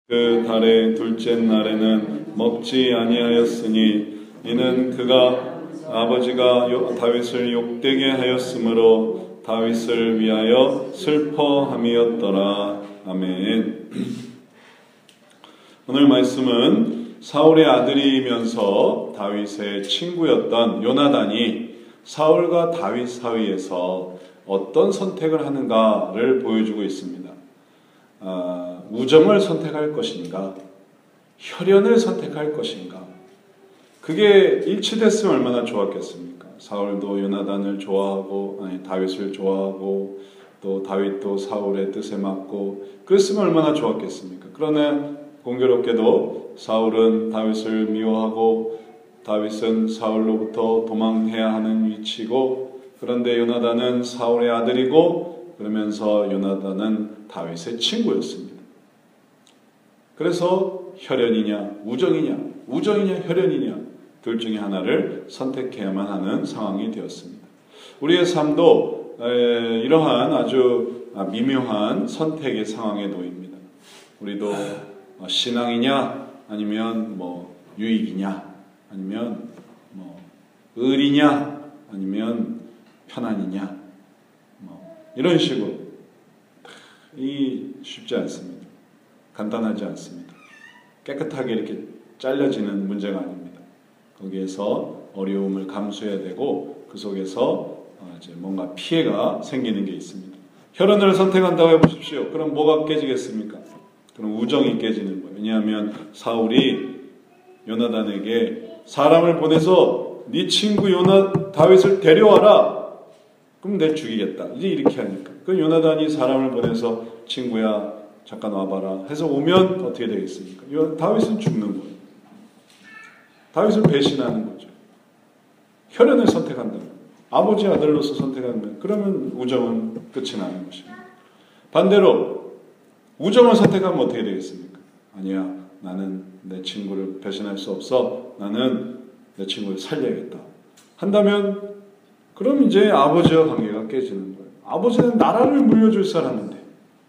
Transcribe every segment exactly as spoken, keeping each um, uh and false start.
그 달의 둘째 날에는 먹지 아니하였으니 이는 그가 아버지가 다윗을 욕되게 하였으므로 다윗을 위하여 슬퍼함이었더라. 아멘. 오늘 말씀은 사울의 아들이면서 다윗의 친구였던 요나단이 사울과 다윗 사이에서 어떤 선택을 하는가를 보여주고 있습니다. 아, 우정을 선택할 것인가, 혈연을 선택할 것인가. 그게 일치됐으면 얼마나 좋았겠습니까? 사울도 요나단을 좋아하고, 아니 다윗을 좋아하고, 또 다윗도 사울의 뜻에 맞고, 그랬으면 얼마나 좋았겠습니까? 그러나 공교롭게도 사울은 다윗을 미워하고, 다윗은 사울로부터 도망해야 하는 위치고, 그런데 요나단은 사울의 아들이고, 그러면서 요나단은 다윗의 친구였습니다. 그래서 혈연이냐 우정이냐 우정이냐 혈연이냐 둘 중에 하나를 선택해야만 하는 상황이 되었습니다. 우리의 삶도 이러한 아주 미묘한 선택의 상황에 놓입니다. 우리도 신앙이냐 아니면 뭐 유익이냐 아니면 뭐 의리냐 아니면 편안이냐 뭐 이런 식으로 이 쉽지 않습니다. 간단하지 않습니다. 깨끗하게 이렇게 잘려지는 문제가 아닙니다. 거기에서 어려움을 감수해야 되고 그 속에서 이제 뭔가 피해가 생기는 게 있습니다. 혈연을 선택한다고 해보십시오. 그럼 뭐가 깨지겠습니까? 그럼 우정이 깨지는 거예요. 왜냐하면 사울이 요나단에게 사람을 보내서 네 친구 요나 다윗을 데려와라. 그럼 내 죽이겠다. 이제 이렇게 하니까. 그럼 요나단이 사람을 보내서 친구야 잠깐 와봐라 해서 오면 어떻게 되겠습니까? 다윗은 죽는 거예요. 다윗을 배신하는 거죠. 혈연을 선택한다면 아버지 아들로서 선택하면 그러면 우정은 끝이 나는 것입니다. 반대로 우정을 선택하면 어떻게 되겠습니까? 아니야 나는 내 친구를 배신할 수 없어. 나는 내 친구를 살려야겠다 한다면 그럼 이제 아버지와 관계가 깨지는 거예요. 아버지는 나라를 물려줄 사람인데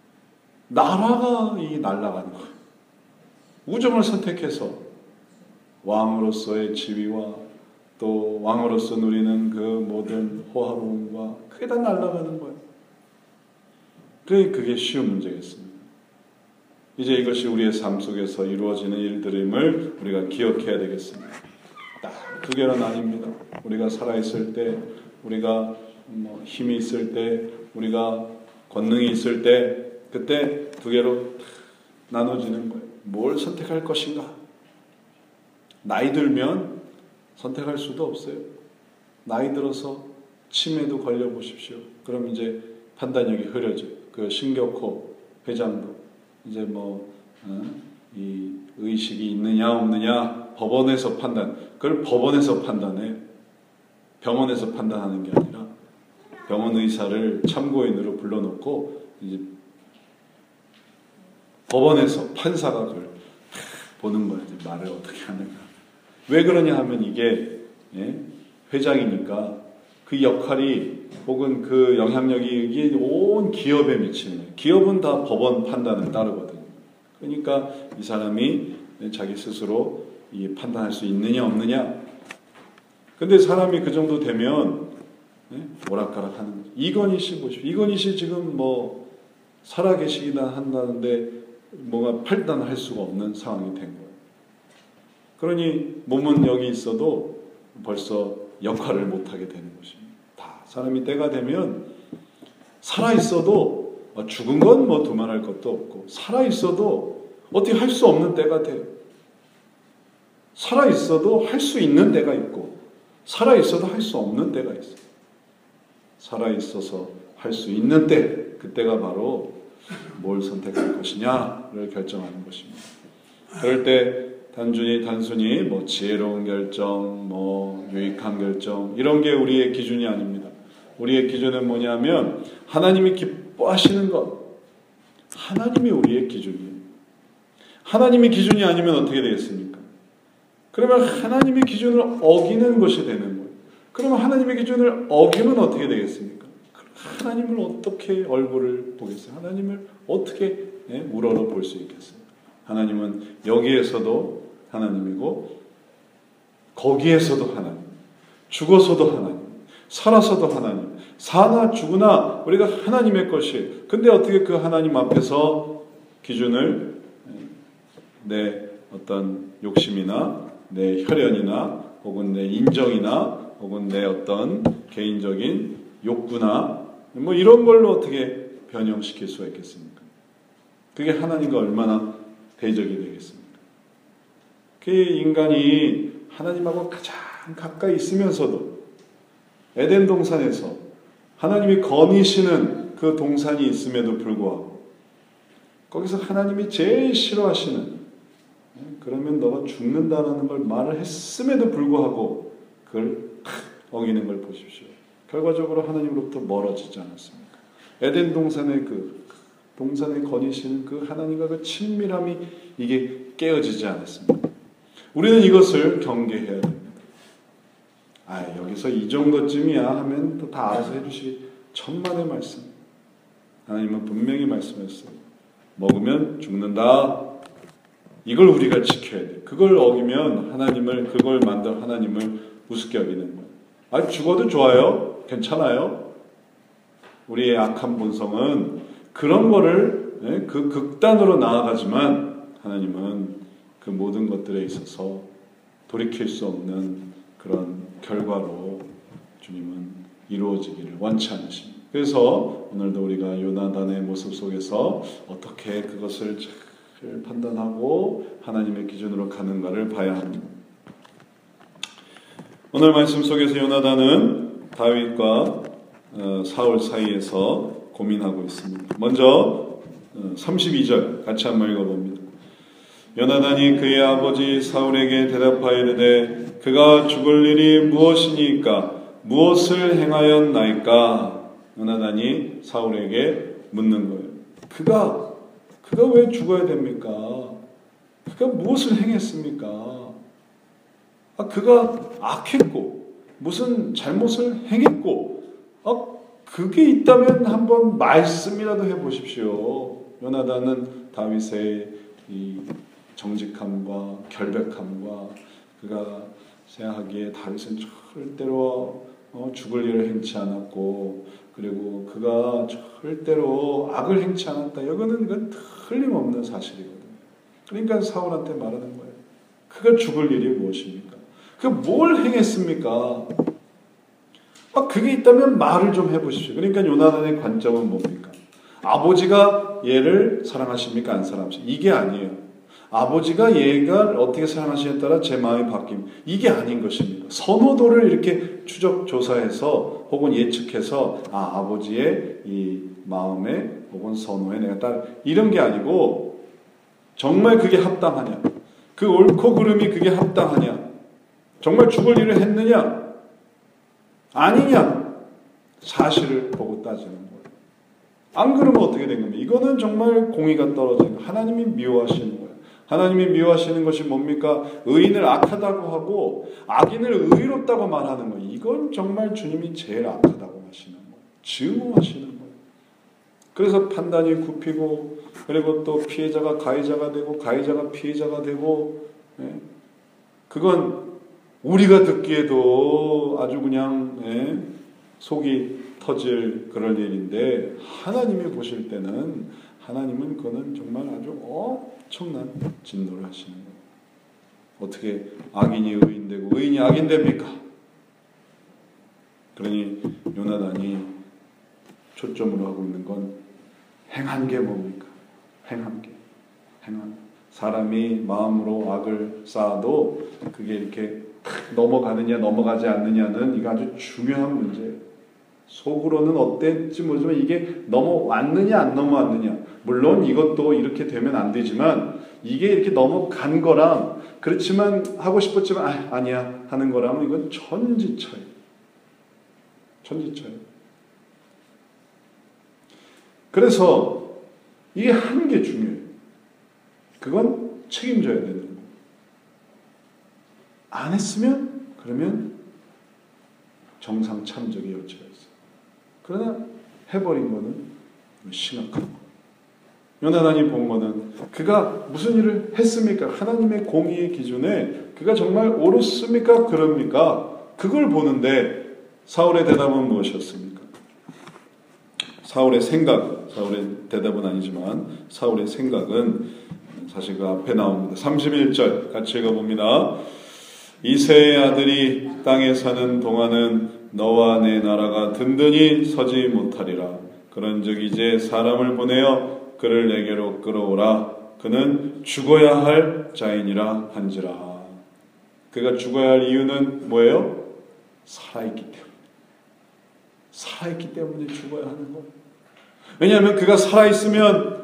나라가 이 날아가는 거예요. 우정을 선택해서 왕으로서의 지위와 또 왕으로서 누리는 그 모든 호화로움과 그게 다 날아가는 거예요. 그게, 그게 쉬운 문제겠습니다. 이제 이것이 우리의 삶 속에서 이루어지는 일들임을 우리가 기억해야 되겠습니다. 딱 두 개로 나뉩니다. 우리가 살아있을 때, 우리가 뭐 힘이 있을 때, 우리가 권능이 있을 때 그때 두 개로 나눠지는 거예요. 뭘 선택할 것인가? 나이 들면 선택할 수도 없어요. 나이 들어서 치매도 걸려보십시오. 그럼 이제 판단력이 흐려져요. 그 신격호 회장도 이제 뭐, 어? 이 의식이 있느냐 없느냐 법원에서 판단, 그걸 법원에서 판단해. 병원에서 판단하는 게 아니라 병원 의사를 참고인으로 불러놓고 이제 법원에서 판사가 그걸 보는 거예요. 말을 어떻게 하는가. 왜 그러냐 하면 이게 예? 회장이니까 그 역할이 혹은 그 영향력이 이게 온 기업에 미치는 거예요. 기업은 다 법원 판단을 따르거든요. 그러니까 이 사람이 자기 스스로 이 판단할 수 있느냐 없느냐. 근데 사람이 그 정도 되면 예? 오락가락 하는 거죠. 이건희 씨 보십시오. 이건희 씨 지금 뭐 살아계시기나 한다는데 뭔가 판단을 할 수가 없는 상황이 된 거예요. 그러니 몸은 여기 있어도 벌써 역할을 못하게 되는 것입니다. 다 사람이 때가 되면 살아있어도 죽은 건 뭐 두말할 것도 없고 살아있어도 어떻게 할 수 없는 때가 돼요. 살아있어도 할 수 있는 때가 있고 살아있어도 할 수 없는 때가 있어요. 살아있어서 할 수 있는 때, 그때가 바로 뭘 선택할 것이냐를 결정하는 것입니다. 그럴 때 단순히 단순히 뭐 지혜로운 결정, 뭐 유익한 결정 이런 게 우리의 기준이 아닙니다. 우리의 기준은 뭐냐면 하나님이 기뻐하시는 것, 하나님이 우리의 기준이에요. 하나님이 기준이 아니면 어떻게 되겠습니까? 그러면 하나님의 기준을 어기는 것이 되는 거예요. 그러면 하나님의 기준을 어기면 어떻게 되겠습니까? 하나님을 어떻게 얼굴을 보겠어요? 하나님을 어떻게 예, 우러러 볼 수 있겠어요? 하나님은 여기에서도 하나님이고 거기에서도 하나님, 죽어서도 하나님, 살아서도 하나님, 사나 죽으나 우리가 하나님의 것이. 근데 어떻게 그 하나님 앞에서 기준을 내 어떤 욕심이나 내 혈연이나 혹은 내 인정이나 혹은 내 어떤 개인적인 욕구나 뭐 이런 걸로 어떻게 변형시킬 수가 있겠습니까? 그게 하나님과 얼마나 대적이 되겠습니까? 그 인간이 하나님하고 가장 가까이 있으면서도 에덴 동산에서 하나님이 거니시는 그 동산이 있음에도 불구하고 거기서 하나님이 제일 싫어하시는, 그러면 너가 죽는다라는 걸 말을 했음에도 불구하고 그걸 어기는 걸 보십시오. 결과적으로 하나님으로부터 멀어지지 않았습니까? 에덴 동산의 그 동산에 거니시는 그 하나님과 그 친밀함이 이게 깨어지지 않았습니까? 우리는 이것을 경계해야 됩니다. 아, 여기서 이 정도쯤이야 하면 또 다 알아서 해주시기 천만의 말씀. 하나님은 분명히 말씀했어요. 먹으면 죽는다. 이걸 우리가 지켜야 돼. 그걸 어기면 하나님을, 그걸 만든 하나님을 우습게 여기는 거예요. 아, 죽어도 좋아요. 괜찮아요. 우리의 악한 본성은 그런 거를 그 극단으로 나아가지만 하나님은 그 모든 것들에 있어서 돌이킬 수 없는 그런 결과로 주님은 이루어지기를 원치 않으십니다. 그래서 오늘도 우리가 요나단의 모습 속에서 어떻게 그것을 잘 판단하고 하나님의 기준으로 가는가를 봐야 합니다. 오늘 말씀 속에서 요나단은 다윗과 사울 사이에서 고민하고 있습니다. 먼저 삼십이 절 같이 한번 읽어봅니다. 요나단이 그의 아버지 사울에게 대답하여 이르되 그가 죽을 일이 무엇이니까 무엇을 행하였나이까. 요나단이 사울에게 묻는 거예요. 그가 그가 왜 죽어야 됩니까? 그가 무엇을 행했습니까? 아, 그가 악했고 무슨 잘못을 행했고 아, 그게 있다면 한번 말씀이라도 해보십시오. 요나단은 다윗의 이 정직함과 결백함과 그가 생각하기에 다윗은 절대로 어, 죽을 일을 행치 않았고 그리고 그가 절대로 악을 행치 않았다. 이거는 이건 틀림없는 사실이거든요. 그러니까 사울한테 말하는 거예요. 그가 죽을 일이 무엇입니까? 그가 뭘 행했습니까? 아, 그게 있다면 말을 좀 해보십시오. 그러니까 요나단의 관점은 뭡니까? 아버지가 얘를 사랑하십니까? 안 사랑하십니까? 이게 아니에요. 아버지가 얘가 어떻게 사랑하시냐에 따라 제 마음이 바뀝니다. 이게 아닌 것입니다. 선호도를 이렇게 추적 조사해서 혹은 예측해서 아, 아버지의 이 마음에 혹은 선호에 내가 따라 이런 게 아니고 정말 그게 합당하냐? 그 옳고 그름이 그게 합당하냐? 정말 죽을 일을 했느냐? 아니냐? 사실을 보고 따지는 거예요. 안 그러면 어떻게 된 겁니까? 이거는 정말 공의가 떨어지는 거예요. 하나님이 미워하시는 거예요. 하나님이 미워하시는 것이 뭡니까? 의인을 악하다고 하고 악인을 의롭다고 말하는 거예요. 이건 정말 주님이 제일 악하다고 하시는 거예요. 증오하시는 거예요. 그래서 판단이 굽히고 그리고 또 피해자가 가해자가 되고 가해자가 피해자가 되고 예? 그건 우리가 듣기에도 아주 그냥 예? 속이 터질 그럴 일인데 하나님이 보실 때는 하나님은 그거는 정말 아주 엄청난 진노를 하시는 거예요. 어떻게 악인이 의인되고 의인이 악인됩니까? 그러니 요나단이 초점으로 하고 있는 건 행한 게 뭡니까? 행한 게. 행한 게. 사람이 마음으로 악을 쌓아도 그게 이렇게 넘어가느냐 넘어가지 않느냐는 이거 아주 중요한 문제예요. 속으로는 어땠지 모르지만 이게 넘어왔느냐 안 넘어왔느냐. 물론 이것도 이렇게 되면 안 되지만 이게 이렇게 넘어간 거랑 그렇지만 하고 싶었지만 아, 아니야 하는 거랑은 이건 천지차이. 천지차이. 그래서 이게 한 게 중요해요. 그건 책임져야 되는 거예요. 안 했으면 그러면 정상 참적의 여지가 있어요. 그러나 해버린 거는 심각한 거예요. 요나단이 본 거는 그가 무슨 일을 했습니까? 하나님의 공의의 기준에 그가 정말 옳았습니까? 그럽니까? 그걸 보는데 사울의 대답은 무엇이었습니까? 사울의 생각, 사울의 대답은 아니지만 사울의 생각은 사실 그 앞에 나옵니다. 삼십일 절 같이 읽어봅니다. 이새의 아들이 땅에 사는 동안은 너와 내 나라가 든든히 서지 못하리라. 그런즉 이제 사람을 보내어 그를 내게로 끌어오라. 그는 죽어야 할 자이니라 한지라. 그가 죽어야 할 이유는 뭐예요? 살아있기 때문에. 살아있기 때문에 죽어야 하는 거예요. 왜냐하면 그가 살아있으면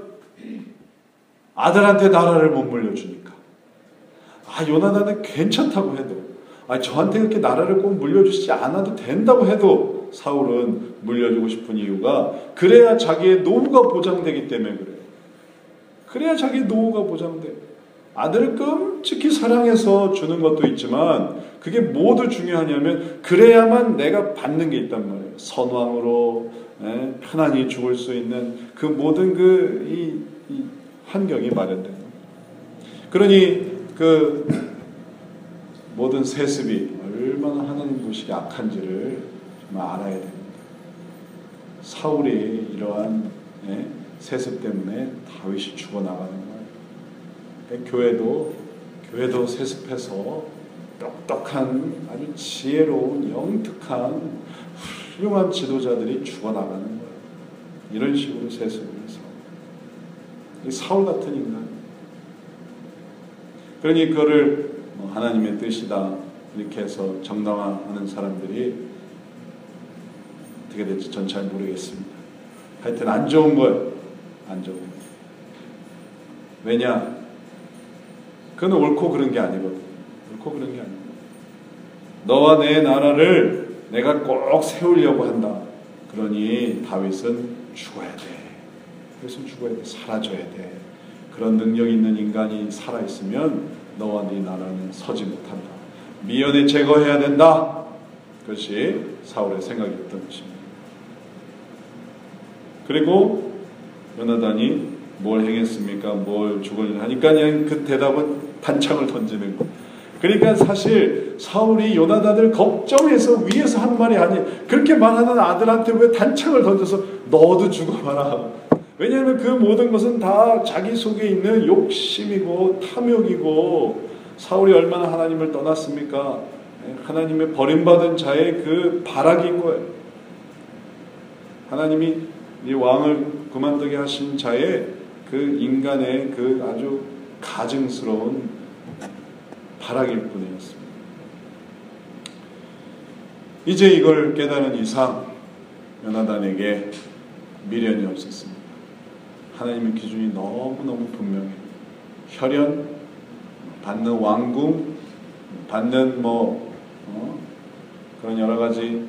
아들한테 나라를 못 물려주니까. 아, 요나단은 괜찮다고 해도, 아, 저한테 그렇게 나라를 꼭 물려주시지 않아도 된다고 해도 사울은 물려주고 싶은 이유가 그래야 자기의 노후가 보장되기 때문에 그래요. 그래야 자기의 노후가 보장돼요. 아들을 끔찍히 사랑해서 주는 것도 있지만 그게 모두 중요하냐면 그래야만 내가 받는 게 있단 말이에요. 선왕으로 예, 편안히 죽을 수 있는 그 모든 그 이, 이 환경이 마련돼요. 그러니 그 모든 세습이 얼마나 하나님 보시기에 악한지를 정말 알아야 됩니다. 사울이 이러한 예, 세습 때문에 다윗이 죽어나가는 거예요. 그러니까 교회도 교회도 세습해서 똑똑한 아주 지혜로운 영특한 훌륭한 지도자들이 죽어나가는 거예요. 이런 식으로 세습을 해서 이 사울 같은 인간. 그러니 그거를 뭐 하나님의 뜻이다 이렇게 해서 정당화하는 사람들이 어떻게 될지 전 잘 모르겠습니다. 하여튼 안 좋은 거예요. 안 좋은 거예요. 왜냐? 그건 옳고 그런 게 아니거든. 옳고 그런 게 아니거든. 너와 내 나라를 내가 꼭 세우려고 한다. 그러니 다윗은 죽어야 돼. 다윗은 죽어야 돼. 사라져야 돼. 그런 능력 있는 인간이 살아있으면 너와 네 나라는 서지 못한다. 미연에 제거해야 된다. 그것이 사울의 생각이었던 것입니다. 그리고 요나단이 뭘 행했습니까? 뭘 죽을 하니까 그냥 그 대답은 단창을 던지는 거. 그러니까 사실 사울이 요나단을 걱정해서 위에서 한 말이 아니에요. 그렇게 말하는 아들한테 왜 단창을 던져서 너도 죽어봐라. 왜냐하면 그 모든 것은 다 자기 속에 있는 욕심이고 탐욕이고 사울이 얼마나 하나님을 떠났습니까? 하나님의 버림받은 자의 그 발악인 거예요. 하나님이 이 왕을 그만두게 하신 자의 그 인간의 그 아주 가증스러운 발악일 뿐이었습니다. 이제 이걸 깨달은 이상 요나단에게 미련이 없었습니다. 하나님의 기준이 너무너무 분명해요. 혈연, 받는 왕궁, 받는 뭐 어? 그런 여러 가지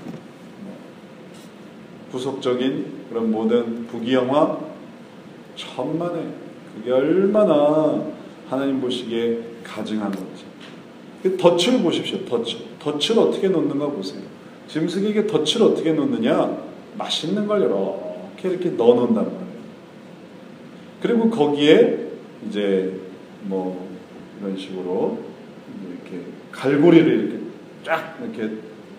구속적인 그런 모든 부귀영화 천만에 그게 얼마나 하나님 보시기에 가증한 건지. 덫을 보십시오. 덫을. 덫을 어떻게 놓는가 보세요. 짐승에게 덫을 어떻게 놓느냐? 맛있는 걸 이렇게 이렇게 넣어 놓는단 말이에요. 그리고 거기에 이제 뭐 이런 식으로 이렇게 갈고리를 이렇게 쫙 이렇게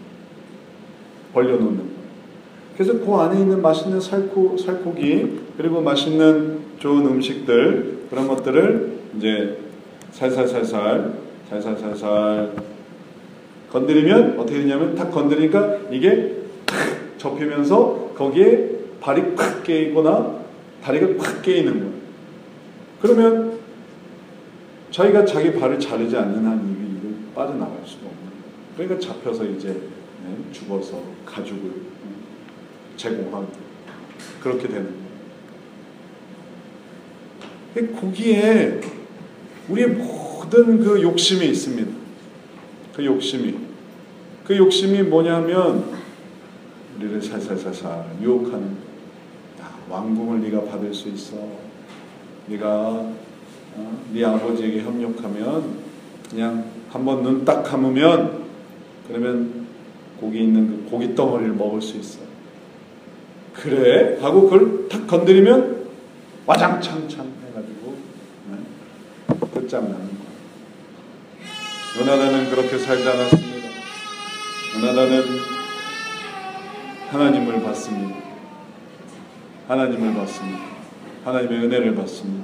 벌려 놓는 거예요. 그래서 그 안에 있는 맛있는 살코, 살코기 그리고 맛있는 좋은 음식들 그런 것들을 이제 살살살살 살살살살 건드리면 어떻게 되냐면 탁 건드리니까 이게 탁 접히면서 거기에 발이 팍 깨있거나 다리가 팍 깨있는 거예요. 그러면 자기가 자기 발을 자르지 않는 한 이게 빠져나갈 수가 없는 거예요. 그러니까 잡혀서 이제 죽어서 가죽을 제공하고 그렇게 되는 거예요. 거기에 우리의 모든 그 욕심이 있습니다. 그 욕심이 그 욕심이 뭐냐면 우리를 살살살살 유혹하는 야, 왕궁을 네가 받을 수 있어. 네가 어, 네 아버지에게 협력하면 그냥 한번 눈 딱 감으면 그러면 고기 있는 그 고기 덩어리를 먹을 수 있어. 그래? 하고 그걸 탁 건드리면 와장창창 해가지고 네? 끝장나는 거예요. 요나단은 그렇게 살지 않았습니다. 요나단은 하나님을 받습니다. 하나님을 받습니다. 하나님의 은혜를 받습니다.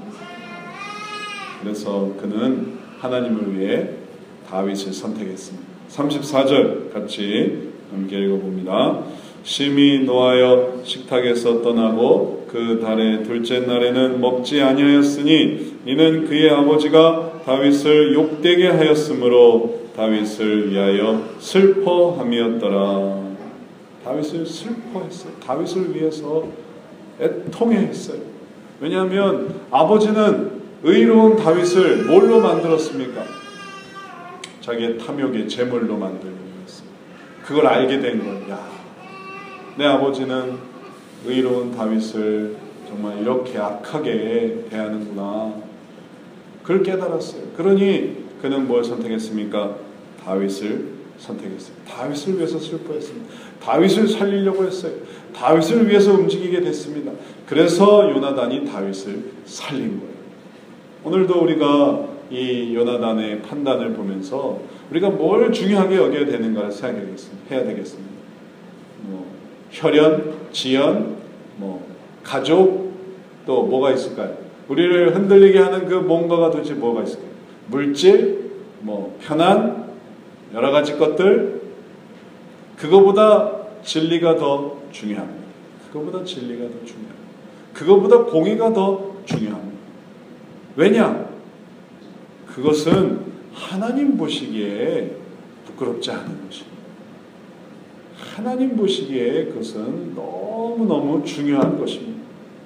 그래서 그는 하나님을 위해 다윗을 선택했습니다. 삼십사 절 같이 함께 읽어봅니다. 심히 노하여 식탁에서 떠나고 그 달의 둘째 날에는 먹지 아니하였으니 이는 그의 아버지가 다윗을 욕되게 하였으므로 다윗을 위하여 슬퍼함이었더라. 다윗을 슬퍼했어요. 다윗을 위해서 애통해했어요. 왜냐하면 아버지는 의로운 다윗을 뭘로 만들었습니까? 자기의 탐욕의 제물로 만들기 위해서. 그걸 알게 된 거예요. 야, 내 아버지는 의로운 다윗을 정말 이렇게 악하게 대하는구나. 그걸 깨달았어요. 그러니 그는 뭘 선택했습니까? 다윗을 선택했어요. 다윗을 위해서 슬퍼했습니다. 다윗을 살리려고 했어요. 다윗을 위해서 움직이게 됐습니다. 그래서 요나단이 다윗을 살린 거예요. 오늘도 우리가 이 요나단의 판단을 보면서 우리가 뭘 중요하게 여겨야 되는가를 생각해야겠습니다. 해야 되겠습니다. 뭐 혈연, 지연, 뭐 가족, 또 뭐가 있을까요? 우리를 흔들리게 하는 그 뭔가가 도대체 뭐가 있을까요? 물질, 뭐 편안, 여러 가지 것들. 그거보다 진리가 더 중요합니다. 그거보다 진리가 더 중요합니다. 그거보다 공의가 더 중요합니다. 왜냐? 그것은 하나님 보시기에 부끄럽지 않은 것입니다. 하나님 보시기에 그것은 너무너무 중요한 것입니다.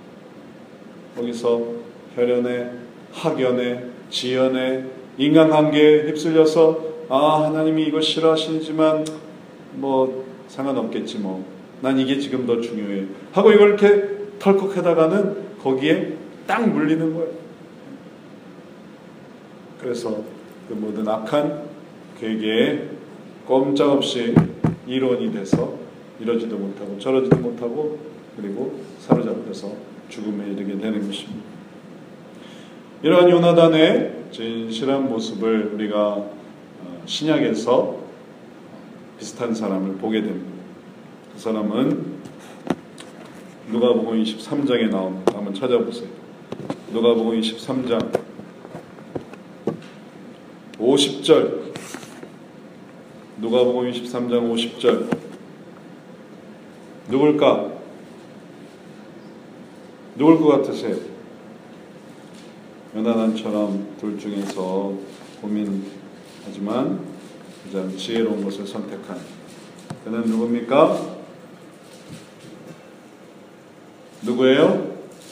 거기서 혈연에, 학연에, 지연에, 인간관계에 휩쓸려서 아 하나님이 이거 싫어하시지만 뭐 상관없겠지 뭐 난 이게 지금 더 중요해 하고 이걸 이렇게 털컥하다가는 거기에 딱 물리는 거예요. 그래서 그 모든 악한 계획에 꼼짝없이 이론이 돼서 이러지도 못하고 저러지도 못하고 그리고 사로잡혀서 죽음에 이르게 되는 것입니다. 이러한 요나단의 진실한 모습을 우리가 신약에서 비슷한 사람을 보게 됩니다. 그 사람은 누가복음 이십삼 장에 나옵니다. 한번 찾아보세요. 누가복음 이십삼 장 오십 절 누가복음 이십삼 장 오십 절 누굴까? 누굴 것 같으세요? 요나단처럼 둘 중에서 고민하지만 가장 지혜로운 것을 선택한 그는 누굽니까? 누구예요?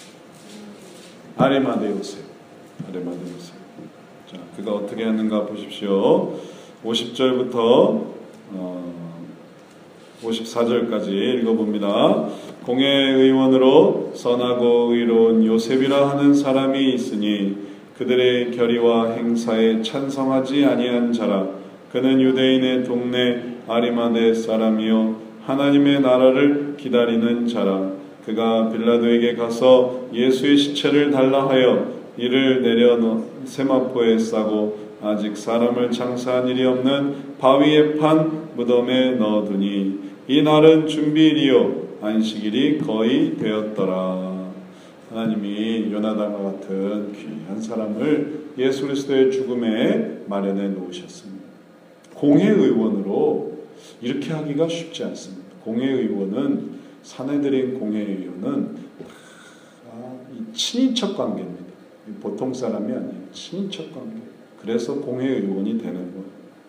아리마데우스요. 아리마데우스. 자, 그가 어떻게 했는가 보십시오. 오십 절부터 어, 오십사 절까지 읽어봅니다. 공회 의원으로 선하고 의로운 요셉이라 하는 사람이 있으니 그들의 결의와 행사에 찬성하지 아니한 자라. 그는 유대인의 동네 아리마대 사람이요 하나님의 나라를 기다리는 자라. 그가 빌라도에게 가서 예수의 시체를 달라 하여 이를 내려 세마포에 싸고 아직 사람을 장사한 일이 없는 바위에 판 무덤에 넣어두니 이 날은 준비일이요 안식일이 거의 되었더라. 하나님이 요나단과 같은 귀한 사람을 예수 그리스도의 죽음에 마련해 놓으셨습니다. 공회의원으로 이렇게 하기가 쉽지 않습니다. 공회의원은 사내들인 공회의원은 아, 이 친인척 관계입니다. 보통 사람이 아니에요. 친인척 관계. 그래서 공회의원이 되는 거예요.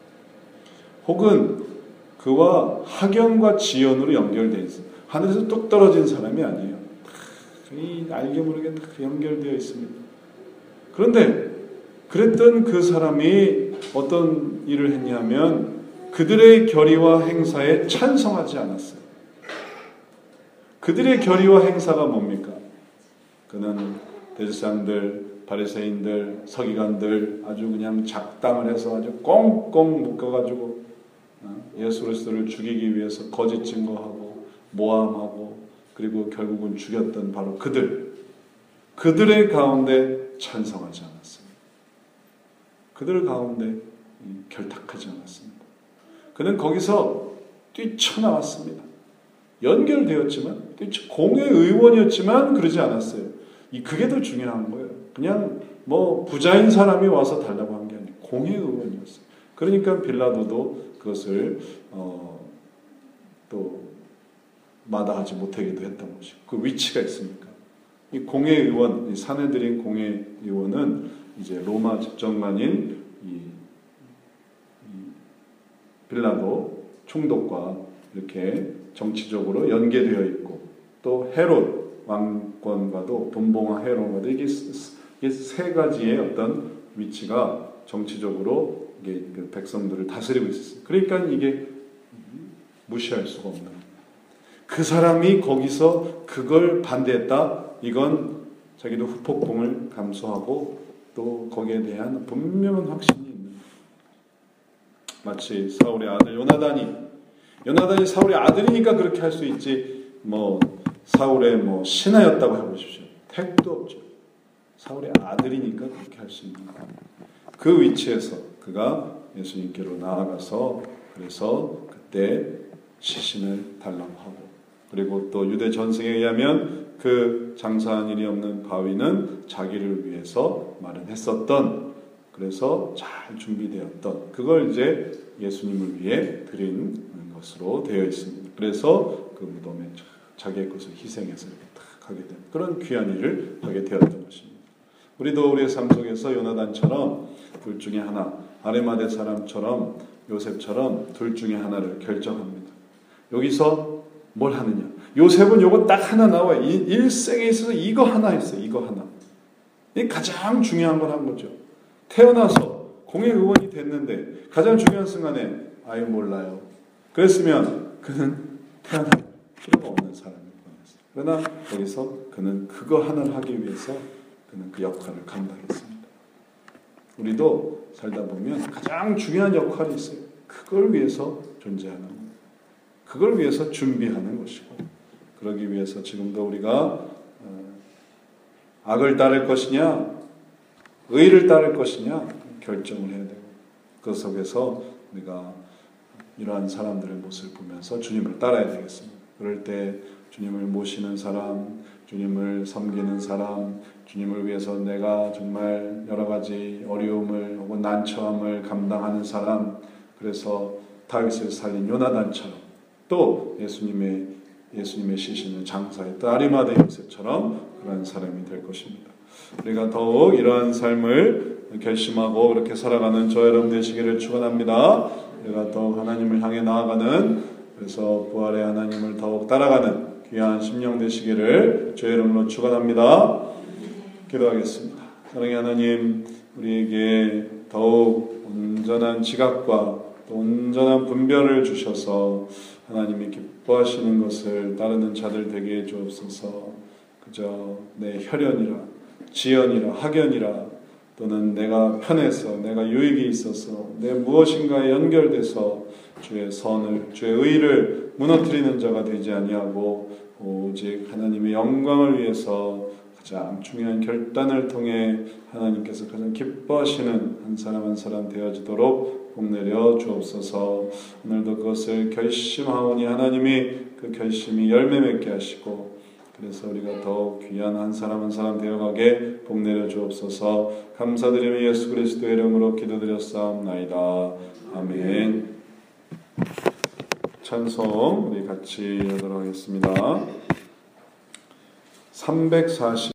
혹은 그와 학연과 지연으로 연결되어 있어요. 하늘에서 뚝 떨어진 사람이 아니에요. 이 알게 모르게 연결되어 있습니다. 그런데 그랬던 그 사람이 어떤 일을 했냐면 그들의 결의와 행사에 찬성하지 않았어요. 그들의 결의와 행사가 뭡니까? 그는 대제사장들, 바리새인들, 서기관들 아주 그냥 작당을 해서 아주 꽁꽁 묶어가지고 예수 그리스도를 죽이기 위해서 거짓 증거하고 모함하고 그리고 결국은 죽였던 바로 그들. 그들의 가운데 찬성하지 않았습니다. 그들 가운데 결탁하지 않았습니다. 그는 거기서 뛰쳐나왔습니다. 연결되었지만, 공의 의원이었지만 그러지 않았어요. 이 그게 더 중요한 거예요. 그냥 뭐 부자인 사람이 와서 달라고 한 게 아니고 공의 의원이었어요. 그러니까 빌라도도 그것을 어, 또 마다하지 못하기도 했던 것이고, 그 위치가 있으니까. 이 공의 의원, 이 사내들인 공의 의원은 이제 로마 집정관인 이, 이 빌라도 총독과 이렇게 정치적으로 연계되어 있고, 또 헤롯 왕권과도 분봉화 헤롯과도 이게, 이게 세 가지의 어떤 위치가 정치적으로 이게 그 백성들을 다스리고 있었어요. 그러니까 이게 무시할 수가 없는 거예요. 그 사람이 거기서 그걸 반대했다. 이건 자기도 후폭풍을 감수하고 또 거기에 대한 분명한 확신이 있는 거예요. 마치 사울의 아들 요나단이 요나단이 사울의 아들이니까 그렇게 할 수 있지, 뭐 사울의 뭐 신하였다고 해보십시오. 택도 없죠. 사울의 아들이니까 그렇게 할 수 있는 거예요. 그 위치에서 그가 예수님께로 나아가서 그래서 그때 시신을 달라고 하고, 그리고 또 유대 전승에 의하면 그 장사한 일이 없는 바위는 자기를 위해서 마련했었던, 그래서 잘 준비되었던 그걸 이제 예수님을 위해 드린 것으로 되어 있습니다. 그래서 그 무덤에 자기의 것을 희생해서 이렇게 딱 하게 된 그런 귀한 일을 하게 되었던 것입니다. 우리도 우리의 삶 속에서 요나단처럼 둘 중에 하나, 아레마대 사람처럼 요셉처럼 둘 중에 하나를 결정합니다. 여기서 뭘 하느냐? 요셉은 요거 딱 하나 나와요. 일생에 있어서 이거 하나 했어요. 이거 하나. 이 가장 중요한 걸 한 거죠. 태어나서 공의 의원이 됐는데 가장 중요한 순간에 아예 몰라요. 그랬으면 그는 태어날 필요가 없는 사람일 뻔했어요. 그러나 거기서 그는 그거 하나를 하기 위해서 그는 그 역할을 감당했습니다. 우리도 살다 보면 가장 중요한 역할이 있어요. 그걸 위해서 존재하는 거예요. 그걸 위해서 준비하는 것이고, 그러기 위해서 지금도 우리가 악을 따를 것이냐 의를 따를 것이냐 결정을 해야 되고, 그 속에서 우리가 이러한 사람들의 모습을 보면서 주님을 따라야 되겠습니다. 그럴 때 주님을 모시는 사람, 주님을 섬기는 사람, 주님을 위해서 내가 정말 여러 가지 어려움을 혹은 난처함을 감당하는 사람, 그래서 다윗을 살린 요나단처럼, 또 예수님의 예수님의 시신을 장사했던 아리마대 요셉처럼 그런 사람이 될 것입니다. 우리가 더욱 이러한 삶을 결심하고 그렇게 살아가는 저 여러분 되시기를 축원합니다. 우리가 더욱 하나님을 향해 나아가는, 그래서 부활의 하나님을 더욱 따라가는 귀한 심령 되시기를 주의 이름으로 축원합니다. 기도하겠습니다. 사랑의 하나님, 우리에게 더욱 온전한 지각과 또 온전한 분별을 주셔서 하나님이 기뻐하시는 것을 따르는 자들 되게 해 주옵소서. 그저 내 혈연이라 지연이라 학연이라 또는 내가 편해서 내가 유익이 있어서 내 무엇인가에 연결돼서 주의 선을 주의 의를 무너뜨리는 자가 되지 아니하고 오직 하나님의 영광을 위해서 가장 중요한 결단을 통해 하나님께서 가장 기뻐하시는 한 사람 한 사람 되어지도록 복내려 주옵소서. 오늘도 그것을 결심하오니 하나님이 그 결심이 열매 맺게 하시고, 그래서 우리가 더욱 귀한 한 사람 한 사람 되어가게 복내려 주옵소서. 감사드리며 예수 그리스도의 이름으로 기도드렸사옵나이다. 아멘. 찬송 우리 같이 하도록 하겠습니다. 삼백사십